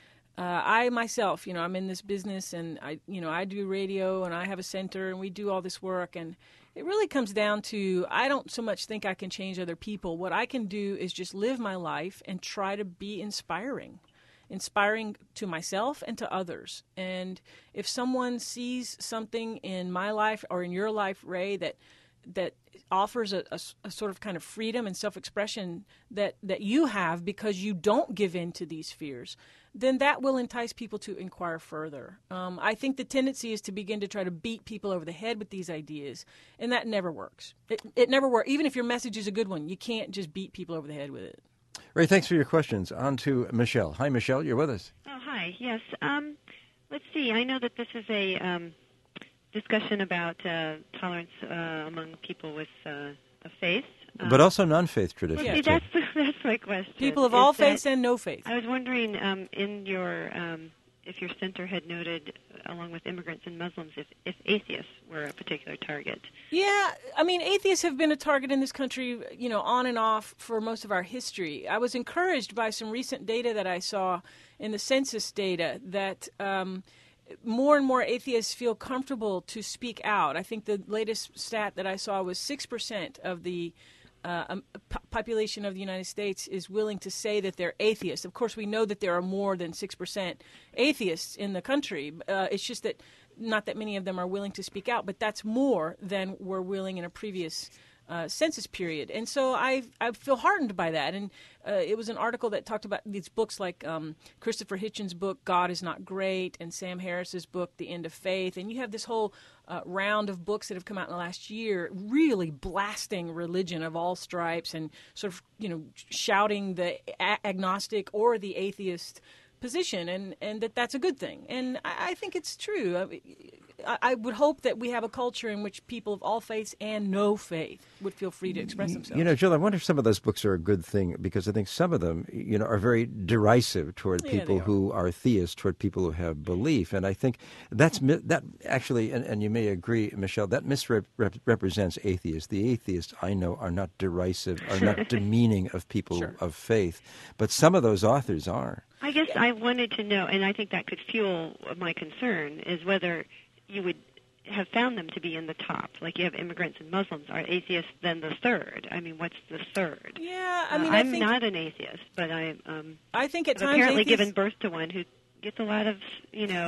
Uh, I myself, you know, I'm in this business, and I, you know, I do radio, and I have a center, and we do all this work, and it really comes down to, I don't so much think I can change other people. What I can do is just live my life and try to be inspiring, inspiring to myself and to others. And if someone sees something in my life or in your life, Ray, that that offers a, a, a sort of kind of freedom and self-expression that, that you have because you don't give in to these fears, then that will entice people to inquire further. Um, I think the tendency is to begin to try to beat people over the head with these ideas, and that never works. It, it never works. Even if your message is a good one, you can't just beat people over the head with it. Ray, thanks for your questions. On to Michelle. Hi, Michelle. You're with us. Oh, hi. Yes. Um, let's see. I know that this is a um, discussion about uh, tolerance uh, among people with uh, a faith. Um, but also non-faith traditions. Well, see, that's, that's my question. People of is all that, faiths and no faith. I was wondering um, in your, um, if your center had noted, along with immigrants and Muslims, if, if atheists were a particular target. Yeah, I mean, atheists have been a target in this country, you know, on and off for most of our history. I was encouraged by some recent data that I saw in the census data that um, more and more atheists feel comfortable to speak out. I think the latest stat that I saw was six percent of the uh, um, p- population of the United States is willing to say that they're atheists. Of course, we know that there are more than six percent atheists in the country. Uh, it's just that not that many of them are willing to speak out, but that's more than were willing in a previous uh, census period. And so I I feel heartened by that. And uh, it was an article that talked about these books like um, Christopher Hitchens' book, God is Not Great, and Sam Harris's book, The End of Faith. And you have this whole uh, round of books that have come out in the last year really blasting religion of all stripes and sort of, you know, shouting the a- agnostic or the atheist position, and, and that that's a good thing. And I, I think it's true. I, mean, I, I would hope that we have a culture in which people of all faiths and no faith would feel free to express themselves. You know, Jill, I wonder if some of those books are a good thing, because I think some of them, you know, are very derisive toward Yeah, people they are. who are theists, toward people who have belief. And I think that's mi- that actually, and, and you may agree, Michelle, that misrepresents atheists. The atheists I know are not derisive, are not demeaning of people Sure. of faith, but some of those authors are. I guess I wanted to know, and I think that could fuel my concern, is whether you would have found them to be in the top. Like you have immigrants and Muslims. Are atheists then the third? I mean, what's the third? Yeah, I mean, uh, I I'm think, not an atheist, but I um, I think at have times apparently atheists, given birth to one who gets a lot of, you know,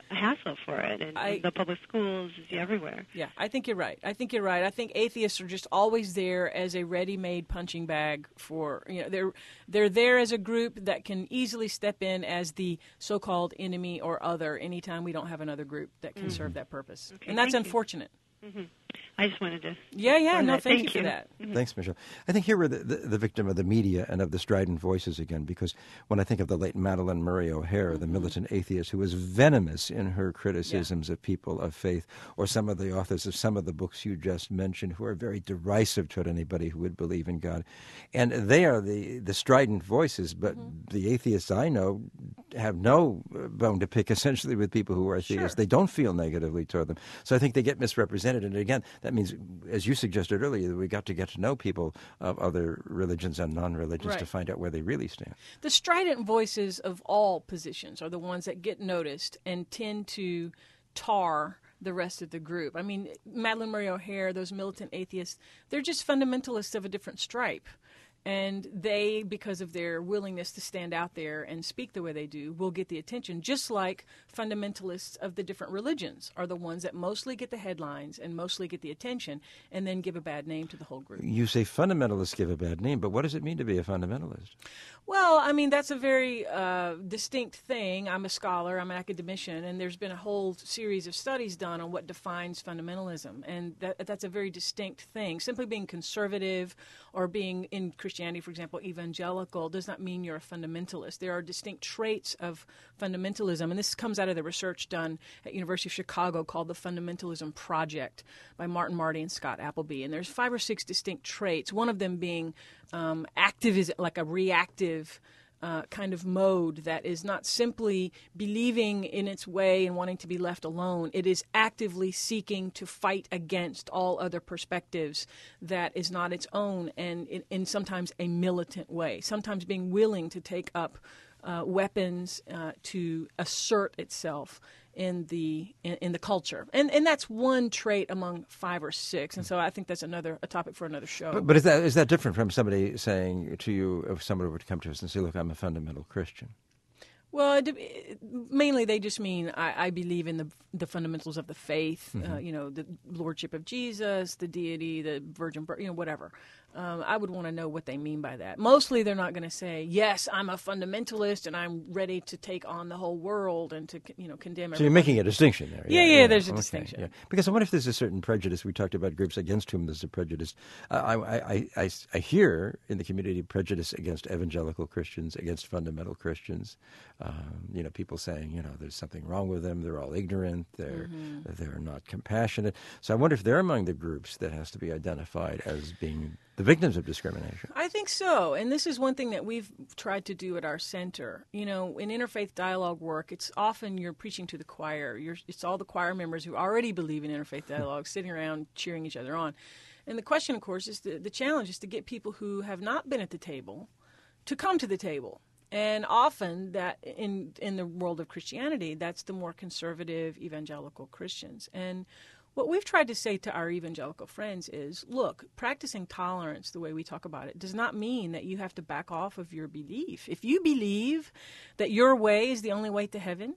a hassle for it, and I, the public schools is everywhere. Yeah, I think you're right. I think you're right. I think atheists are just always there as a ready-made punching bag for, you know, they're they're there as a group that can easily step in as the so-called enemy or other anytime we don't have another group that can mm-hmm. serve that purpose. Okay, and that's thank unfortunate. Mm-hmm. I just wanted to. Yeah, yeah, no, that. thank, thank you you for that. Mm-hmm. Thanks, Michelle. I think here we're the, the, the victim of the media and of the strident voices again, because when I think of the late Madeleine Murray O'Hair, mm-hmm. the militant atheist who was venomous in her criticisms yeah. of people of faith, or some of the authors of some of the books you just mentioned who are very derisive toward anybody who would believe in God. And they are the, the strident voices, but mm-hmm. the atheists I know have no bone to pick essentially with people who are atheists. Sure. They don't feel negatively toward them. So I think they get misrepresented. And again, that means, as you suggested earlier, that we got to get to know people of other religions and non-religions right. to find out where they really stand. The strident voices of all positions are the ones that get noticed and tend to tar the rest of the group. I mean, Madeleine Murray O'Hair, those militant atheists, they're just fundamentalists of a different stripe. And they, because of their willingness to stand out there and speak the way they do, will get the attention, just like fundamentalists of the different religions are the ones that mostly get the headlines and mostly get the attention and then give a bad name to the whole group. You say fundamentalists give a bad name, but what does it mean to be a fundamentalist? Well, I mean, that's a very uh, distinct thing. I'm a scholar, I'm an academician, and there's been a whole series of studies done on what defines fundamentalism, and that, that's a very distinct thing. Simply being conservative or being, in Christianity, for example, evangelical does not mean you're a fundamentalist. There are distinct traits of fundamentalism, and this comes out of the research done at University of Chicago called the Fundamentalism Project by Martin Marty and Scott Appleby, and there's five or six distinct traits, one of them being um, activism, like a reactive Uh, kind of mode that is not simply believing in its way and wanting to be left alone. It is actively seeking to fight against all other perspectives that is not its own, and in, in sometimes a militant way, sometimes being willing to take up uh, weapons uh, to assert itself in the in, in the culture, and and that's one trait among five or six, and so I think that's another a topic for another show. But, but is that is that different from somebody saying to you, if somebody would come to us and say, "Look, I'm a fundamental Christian"? Well, it, it, mainly they just mean I, I believe in the the fundamentals of the faith, mm-hmm. uh, you know, the lordship of Jesus, the deity, the virgin birth, you know, whatever. Um, I would want to know what they mean by that. Mostly they're not going to say, yes, I'm a fundamentalist and I'm ready to take on the whole world and to, you know, condemn everyone. So you're making a distinction there. Yeah, yeah, yeah there's a okay, distinction. Yeah. Because I wonder if there's a certain prejudice. We talked about groups against whom there's a prejudice. Uh, I, I, I, I hear in the community prejudice against evangelical Christians, against fundamental Christians. Um, you know, people saying, you know, there's something wrong with them. They're all ignorant. They're mm-hmm. they're not compassionate. So I wonder if they're among the groups that has to be identified as being the victims of discrimination. I think so. And this is one thing that we've tried to do at our center. You know, in interfaith dialogue work, it's often you're preaching to the choir. You're, it's all the choir members who already believe in interfaith dialogue sitting around cheering each other on. And the question, of course, is the, the challenge is to get people who have not been at the table to come to the table. And often that in in the world of Christianity, that's the more conservative evangelical Christians. And what we've tried to say to our evangelical friends is, look, practicing tolerance the way we talk about it does not mean that you have to back off of your belief. If you believe that your way is the only way to heaven,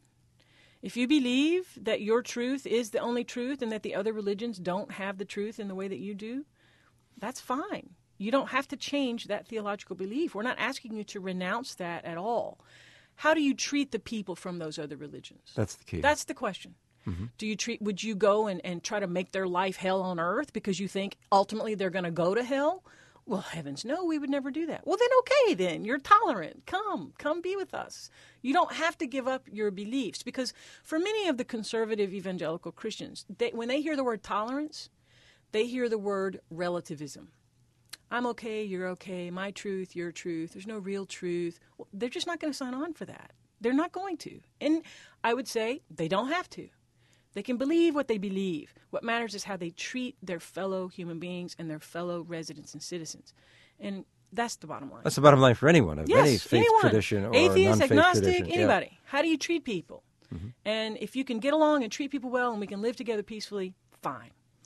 if you believe that your truth is the only truth and that the other religions don't have the truth in the way that you do, that's fine. You don't have to change that theological belief. We're not asking you to renounce that at all. How do you treat the people from those other religions? That's the key. That's the question. Mm-hmm. Do you treat? Would you go and, and try to make their life hell on earth because you think ultimately they're going to go to hell? Well, heavens no, we would never do that. Well, then okay, then. You're tolerant. Come. Come be with us. You don't have to give up your beliefs because for many of the conservative evangelical Christians, they, when they hear the word tolerance, they hear the word relativism. I'm okay, you're okay, my truth, your truth, there's no real truth. Well, they're just not going to sign on for that. They're not going to. And I would say they don't have to. They can believe what they believe. What matters is how they treat their fellow human beings and their fellow residents and citizens. And that's the bottom line. That's the bottom line for anyone of yes, any faith anyone. tradition or atheist, non-faith agnostic, tradition. anybody. Yeah. How do you treat people? Mm-hmm. And if you can get along and treat people well and we can live together peacefully, fine.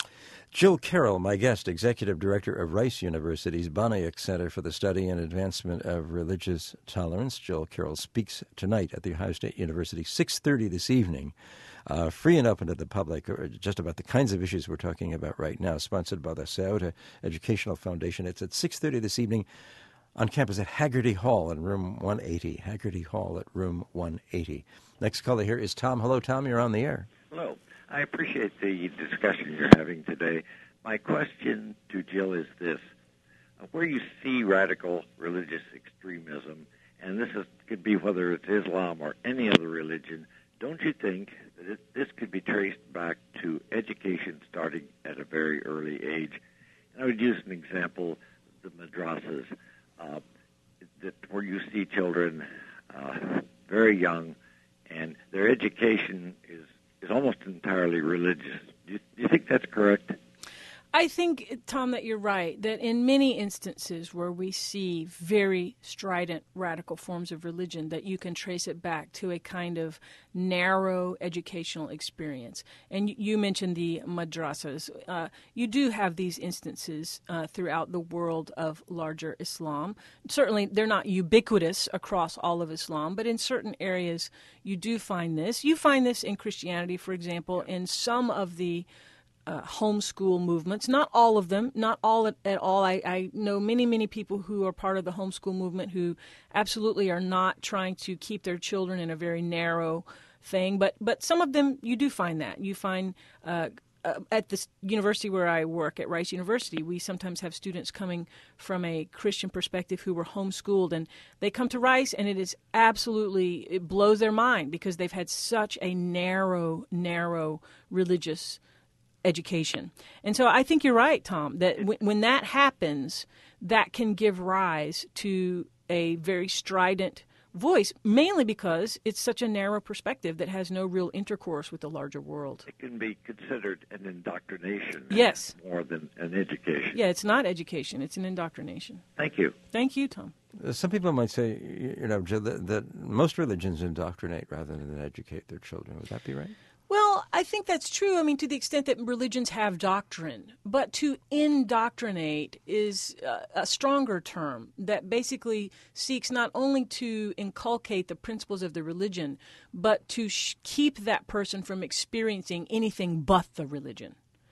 Jill Carroll, my guest, Executive Director of Rice University's Boniuk Center for the Study and Advancement of Religious Tolerance. Jill Carroll speaks tonight at The Ohio State University, six thirty this evening, uh, free and open to the public, or just about the kinds of issues we're talking about right now, sponsored by the Scioto Educational Foundation. It's at six thirty this evening on campus at Haggerty Hall in room one eighty. Haggerty Hall at room one eighty. Next caller here is Tom. Hello, Tom. You're on the air. Hello. I appreciate the discussion you're having today. My question to Jill is this. Where you see radical religious extremism, and this is, could be whether it's Islam or any other religion, don't you think that it, this could be traced back to education starting at a very early age? And I would use an example, the madrasas, uh, that where you see children uh, very young, and their education is, is almost entirely religious. Do you, do you think that's correct? I think, Tom, that you're right, that in many instances where we see very strident, radical forms of religion, that you can trace it back to a kind of narrow educational experience. And you mentioned the madrasas. Uh, you do have these instances uh, throughout the world of larger Islam. Certainly, they're not ubiquitous across all of Islam, but in certain areas you do find this. You find this in Christianity, for example, in some of the Uh, homeschool movements, not all of them, not all at, at all. I, I know many, many people who are part of the homeschool movement who absolutely are not trying to keep their children in a very narrow thing, but but some of them you do find that. You find uh, uh, at the university where I work, at Rice University, we sometimes have students coming from a Christian perspective who were homeschooled, and they come to Rice, and it is absolutely, it blows their mind because they've had such a narrow, narrow religious education. And so I think you're right, Tom, that w- when that happens, that can give rise to a very strident voice, mainly because it's such a narrow perspective that has no real intercourse with the larger world. It can be considered an indoctrination yes. more than an education. Yeah, it's not education. It's an indoctrination. Thank you. Thank you, Tom. Some people might say, you know, that, that most religions indoctrinate rather than educate their children. Would that be right? Well, I think that's true. I mean, to the extent that religions have doctrine. But to indoctrinate is a, a stronger term that basically seeks not only to inculcate the principles of the religion, but to sh- keep that person from experiencing anything but the religion.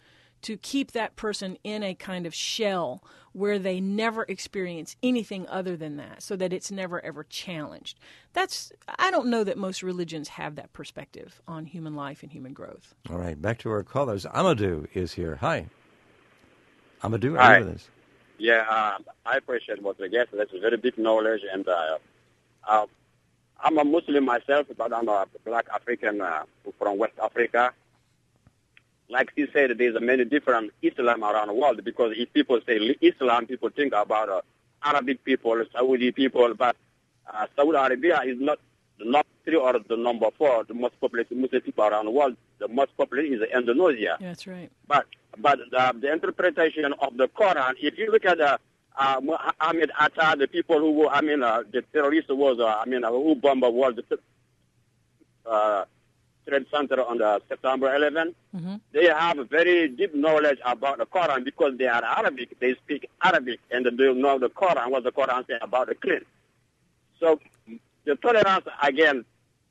To keep that person in a kind of shell where they never experience anything other than that, so that it's never ever challenged. That's, I don't know that most religions have that perspective on human life and human growth. All right, back to our callers. Amadou is here. Hi. Amadou, are Hi. you with us? Yeah, uh, I appreciate what the guest. That's very big knowledge, and uh, uh, I'm a Muslim myself, but I'm a black African uh, from West Africa. Like you said, there's many different Islam around the world, because if people say Islam, people think about uh, Arabic people, Saudi people, but uh, Saudi Arabia is not the number three or the number four, the most populated Muslim people around the world. The most populated is Indonesia. Yeah, that's right. But but the, the interpretation of the Quran, if you look at the uh, Ahmed Atta, the people who were, I mean, uh, the terrorists was, uh, I mean, uh, who bombed the world, uh, Trade Center on the September eleventh, mm-hmm. They have a very deep knowledge about the Quran because they are Arabic. They speak Arabic, and they know the Quran, what the Quran says about the clean. So the tolerance, again,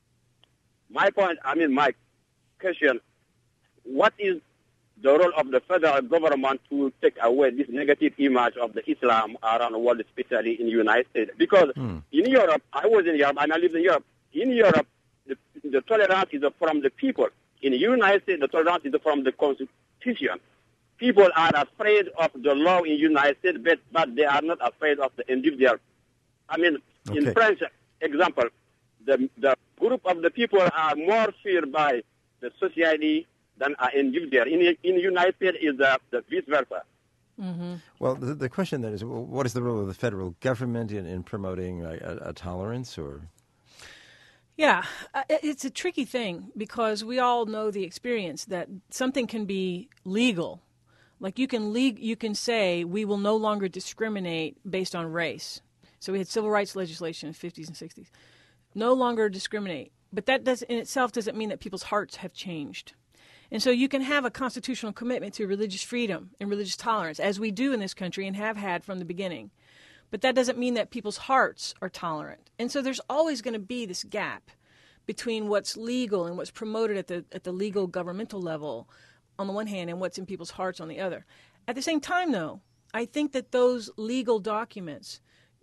my point, I mean, my question, what is the role of the federal government to take away this negative image of the Islam around the world, especially in the United States? Because mm. in Europe, I was in Europe, and I lived in Europe. In Europe, The, the tolerance is from the people. In the United States, the tolerance is from the Constitution. People are afraid of the law in the United States, but, but they are not afraid of the individual. I mean, okay. In French example, the, the group of the people are more feared by the society than an individual. In, in the United States, is the, the vice versa. Mm-hmm. Well, the, the question then is, what is the role of the federal government in, in promoting a, a, a tolerance or... Yeah, it's a tricky thing because we all know the experience that something can be legal. Like you can le- you can say we will no longer discriminate based on race. So we had civil rights legislation in the fifties and sixties. No longer discriminate. But that does in itself doesn't mean that people's hearts have changed. And so you can have a constitutional commitment to religious freedom and religious tolerance, as we do in this country and have had from the beginning. But that doesn't mean that people's hearts are tolerant. And so there's always going to be this gap between what's legal and what's promoted at the at the legal governmental level on the one hand and what's in people's hearts on the other. At the same time, though, I think that those legal documents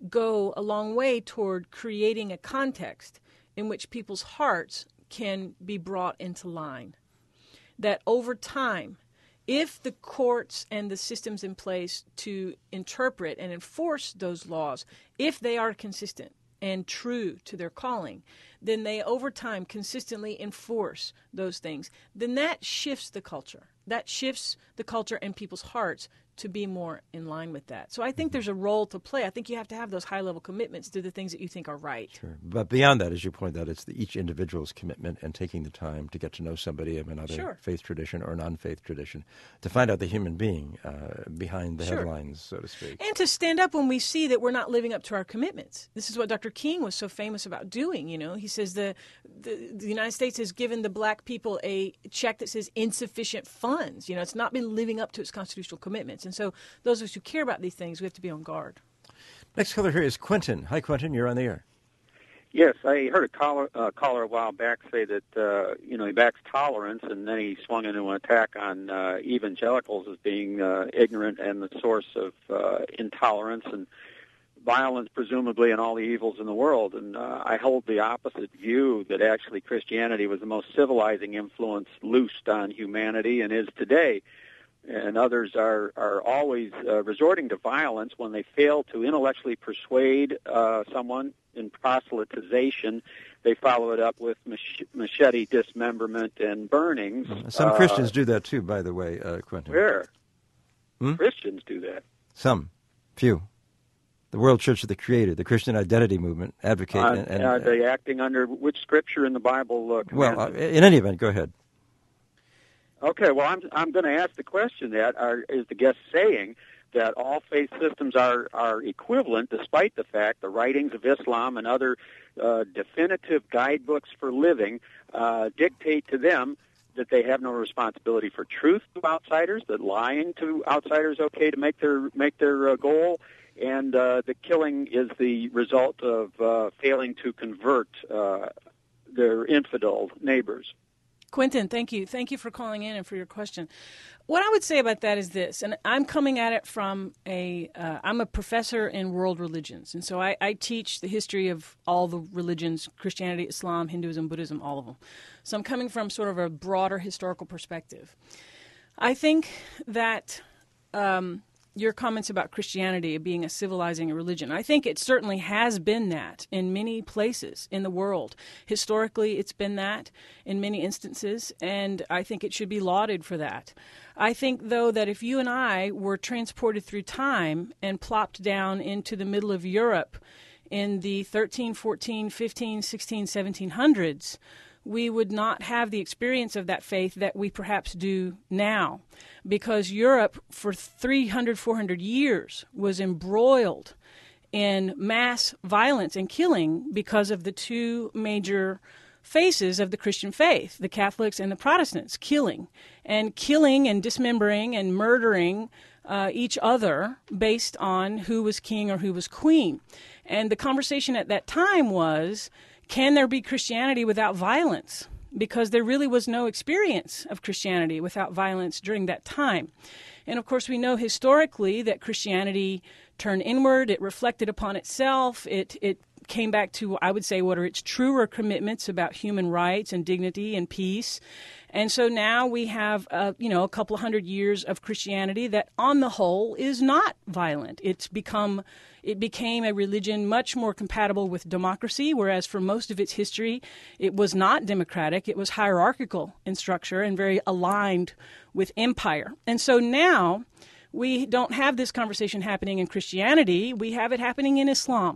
go a long way toward creating a context in which people's hearts can be brought into line. That over time, if the courts and the systems in place to interpret and enforce those laws, if they are consistent and true to their calling, then they over time consistently enforce those things, then that shifts the culture. That shifts the culture and people's hearts to be more in line with that. So I think there's a role to play. I think you have to have those high-level commitments to the things that you think are right. Sure. But beyond that, as you point out, it's the, each individual's commitment and taking the time to get to know somebody of another Sure. faith tradition or non-faith tradition, to find out the human being uh, behind the Sure. headlines, so to speak. And to stand up when we see that we're not living up to our commitments. This is what Doctor King was so famous about doing, you know. He says the, the, the United States has given the black people a check that says insufficient funds. You know, it's not been living up to its constitutional commitments. And so those of us who care about these things, we have to be on guard. Next caller here is Quentin. Hi, Quentin. You're on the air. Yes, I heard a caller, uh, caller a while back say that, uh, you know, he backs tolerance, and then he swung into an attack on uh, evangelicals as being uh, ignorant and the source of uh, intolerance and violence, presumably, and all the evils in the world. And uh, I hold the opposite view, that actually Christianity was the most civilizing influence loosed on humanity and is today. And others are, are always uh, resorting to violence when they fail to intellectually persuade uh, someone in proselytization. They follow it up with mach- machete dismemberment and burnings. Some uh, Christians do that too, by the way, uh, Quentin. Where? Hmm? Christians do that. Some. Few. The World Church of the Creator, the Christian Identity Movement, advocate. Uh, and, and, are they acting under which scripture in the Bible? Uh, well, uh, in any event, go ahead. Okay, well, I'm I'm going to ask the question that are, is the guest saying that all faith systems are, are equivalent, despite the fact the writings of Islam and other uh, definitive guidebooks for living uh, dictate to them that they have no responsibility for truth to outsiders, that lying to outsiders is okay to make their make their uh, goal, and uh, that killing is the result of uh, failing to convert uh, their infidel neighbors. Quentin, thank you. Thank you for calling in and for your question. What I would say about that is this, and I'm coming at it from a, uh, I'm a professor in world religions, and so I, I teach the history of all the religions, Christianity, Islam, Hinduism, Buddhism, all of them. So I'm coming from sort of a broader historical perspective. I think that um, your comments about Christianity being a civilizing religion, I think it certainly has been that in many places in the world. Historically, it's been that in many instances, and I think it should be lauded for that. I think, though, that if you and I were transported through time and plopped down into the middle of Europe in the thirteen, fourteen, fifteen, sixteen, seventeen hundreds, we would not have the experience of that faith that we perhaps do now, because Europe for three hundred, four hundred years was embroiled in mass violence and killing because of the two major faces of the Christian faith, the Catholics and the Protestants, killing and killing and dismembering and murdering uh, each other based on who was king or who was queen. And the conversation at that time was, can there be Christianity without violence? Because there really was no experience of Christianity without violence during that time. And of course, we know historically that Christianity turned inward, it reflected upon itself, it it came back to, I would say, what are its truer commitments about human rights and dignity and peace. And so now we have, uh, you know, a couple of hundred years of Christianity that, on the whole, is not violent. It's become, it became a religion much more compatible with democracy, whereas for most of its history, it was not democratic. It was hierarchical in structure and very aligned with empire. And so now we don't have this conversation happening in Christianity. We have it happening in Islam.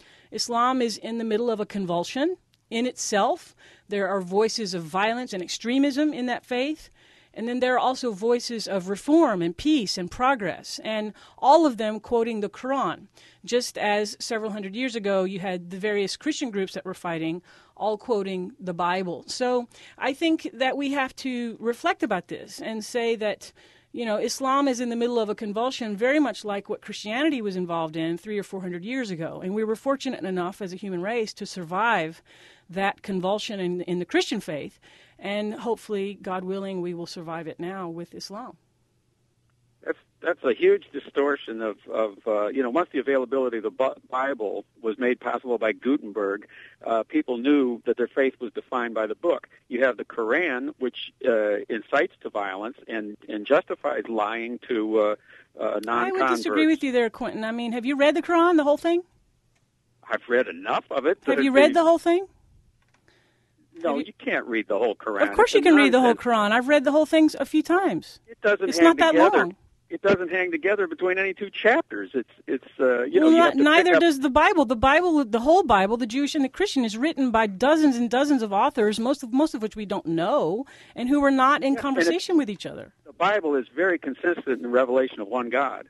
Islam is in the middle of a convulsion in itself. There are voices of violence and extremism in that faith. And then there are also voices of reform and peace and progress, and all of them quoting the Quran. Just as several hundred years ago you had the various Christian groups that were fighting, all quoting the Bible. So I think that we have to reflect about this and say that, you know, Islam is in the middle of a convulsion very much like what Christianity was involved in three or four hundred years ago. And we were fortunate enough as a human race to survive that convulsion in, in the Christian faith. And hopefully, God willing, we will survive it now with Islam. That's that's a huge distortion of, of uh, you know, once the availability of the Bible was made possible by Gutenberg, uh, people knew that their faith was defined by the book. You have the Quran, which uh, incites to violence and, and justifies lying to uh, uh, non-converts. I would disagree with you there, Quentin. I mean, have you read the Quran, the whole thing? I've read enough of it. Have you read the whole thing? No, you, you can't read the whole Quran. Of course you can read the whole Quran. I've read the whole thing a few times. It doesn't it's hang not that together. long. It doesn't hang together between any two chapters. It's it's uh, you know. Well, you not, have to neither pick up... does the Bible. The Bible, the whole Bible, the Jewish and the Christian, is written by dozens and dozens of authors, most of most of which we don't know, and who are not in yeah, conversation with each other. The Bible is very consistent in the revelation of one God.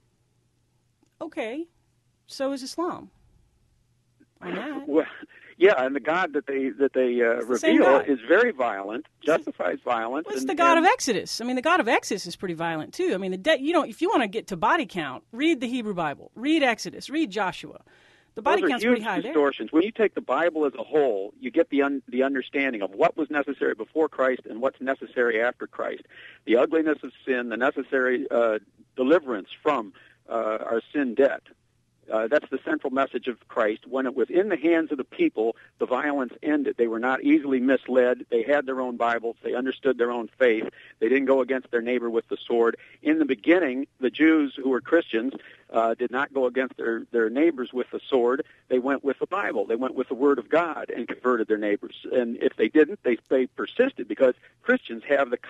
Okay, so is Islam. On that. Well, yeah, and the God that they that they uh, reveal is very violent, justifies violence. Well, it's and, the God and... of Exodus. I mean, the God of Exodus is pretty violent too. I mean, the de- you know, if you want to get to body count, read the Hebrew Bible, read Exodus, read Joshua. The body Those are count's huge pretty high distortions. there. When you take the Bible as a whole, you get the un- the understanding of what was necessary before Christ and what's necessary after Christ. The ugliness of sin, the necessary uh, deliverance from uh, our sin debt. Uh, that's the central message of Christ. When it was in the hands of the people, the violence ended. They were not easily misled. They had their own Bibles. They understood their own faith. They didn't go against their neighbor with the sword. In the beginning, the Jews who were Christians uh, did not go against their, their neighbors with the sword. They went with the Bible. They went with the Word of God and converted their neighbors. And if they didn't, they, they persisted because Christians have the...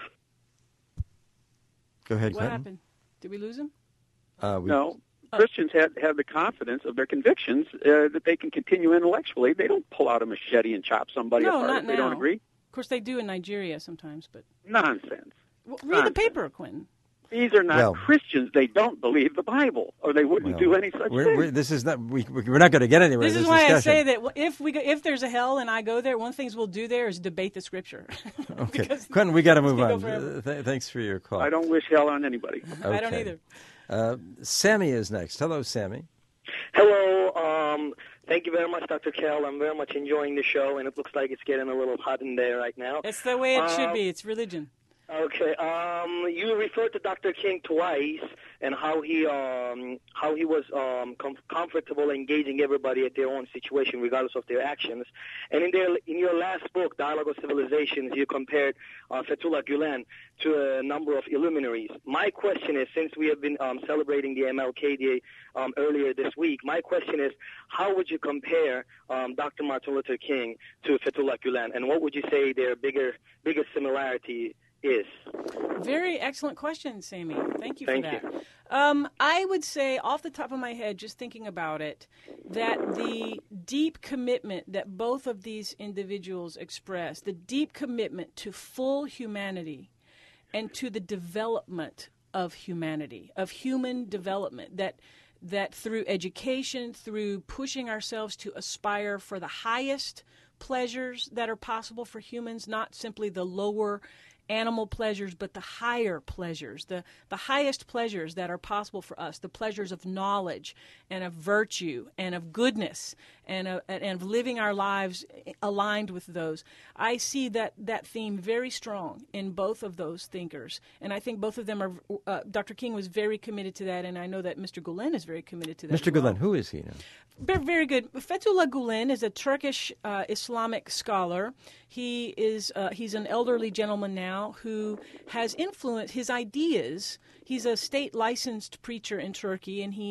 Go ahead, What Quentin. happened? Did we lose him? Uh, we... No. Christians have, have the confidence of their convictions uh, that they can continue intellectually. They don't pull out a machete and chop somebody No, apart not if they now. don't agree. Of course, they do in Nigeria sometimes, but Nonsense. well, read Nonsense. the paper, Quentin. These are not Well- Christians. They don't believe the Bible, or they wouldn't Well, do any such we're, thing. we're, this is not. We, we're not going to get anywhere. This in is this why discussion. I say that if we go, if there's a hell and I go there, one of the things we'll do there is debate the Scripture. Okay, Because Quentin, we got to it's move gonna go on. forever. Uh, th- thanks for your call. I don't wish hell on anybody. I don't Okay. either. Uh, Sammy is next. Hello, Sammy. Hello. Um, thank you very much, Doctor Kell. I'm very much enjoying the show, and it looks like it's getting a little hot in there right now. It's the way it should Um, be. It's religion. Okay. Um, you referred to Doctor King twice and how he um, how he was um, com- comfortable engaging everybody at their own situation, regardless of their actions. And in their in your last book, Dialogue of Civilizations, you compared uh, Fethullah Gulen to a number of illuminaries. My question is, since we have been um, celebrating the M L K Day um, earlier this week, my question is, how would you compare um, Doctor Martin Luther King to Fethullah Gulen, and what would you say their bigger biggest similarity is? Very excellent question, Sammy. Thank you for Thank that. you. Um, I would say, off the top of my head, just thinking about it, that the deep commitment that both of these individuals express, the deep commitment to full humanity and to the development of humanity, of human development, that that through education, through pushing ourselves to aspire for the highest pleasures that are possible for humans, not simply the lower animal pleasures, but the higher pleasures, the, the highest pleasures that are possible for us, the pleasures of knowledge and of virtue and of goodness and of, and of living our lives aligned with those. I see that, that theme very strong in both of those thinkers, and I think both of them are, uh, Doctor King was very committed to that, and I know that Mister Gulen is very committed to that. Mister as well. Gulen, who is he now? Very, very good. Fethullah Gulen is a Turkish uh, Islamic scholar. He is uh, he's an elderly gentleman now who has influenced his ideas. He's a state licensed preacher in Turkey, and he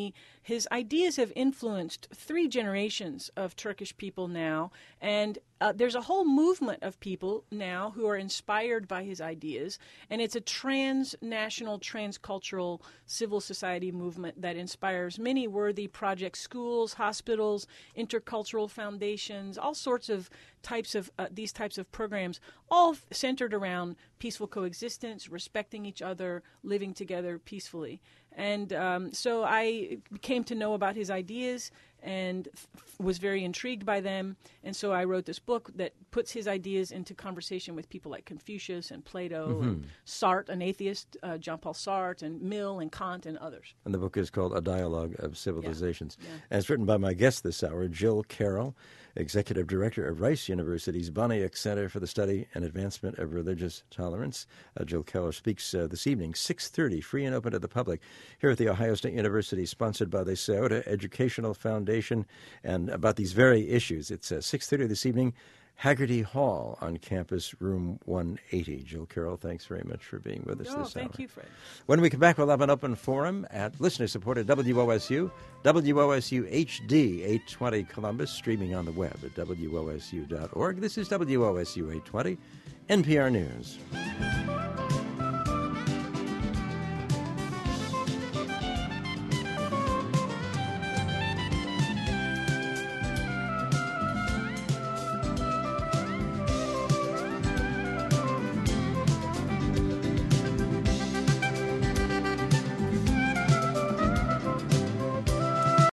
his ideas have influenced three generations of Turkish people now, and uh, there's a whole movement of people now who are inspired by his ideas, and it's a transnational, transcultural civil society movement that inspires many worthy projects, schools, hospitals, intercultural foundations, all sorts of types of uh, these types of programs, all f- centered around peaceful coexistence, respecting each other, living together peacefully. And um, so I came to know about his ideas and f- was very intrigued by them. And so I wrote this book that puts his ideas into conversation with people like Confucius and Plato Mm-hmm. and Sartre, an atheist, uh, Jean-Paul Sartre, and Mill and Kant and others. And the book is called A Dialogue of Civilizations. Yeah. Yeah. And it's written by my guest this hour, Jill Carroll, Executive Director of Rice University's Boniek Center for the Study and Advancement of Religious Tolerance. Uh, Jill Carroll speaks uh, this evening, six thirty, free and open to the public, here at The Ohio State University, sponsored by the Scioto Educational Foundation, and about these very issues. It's uh, six thirty this evening, Haggerty Hall on campus, room one eighty. Jill Carroll, thanks very much for being with us Oh, this thank hour. you, Fred. When we come back, we'll have an open forum at listener-supported W O S U, W O S U H D eight twenty Columbus, streaming on the web at W O S U dot org. This is W O S U eight twenty, N P R News.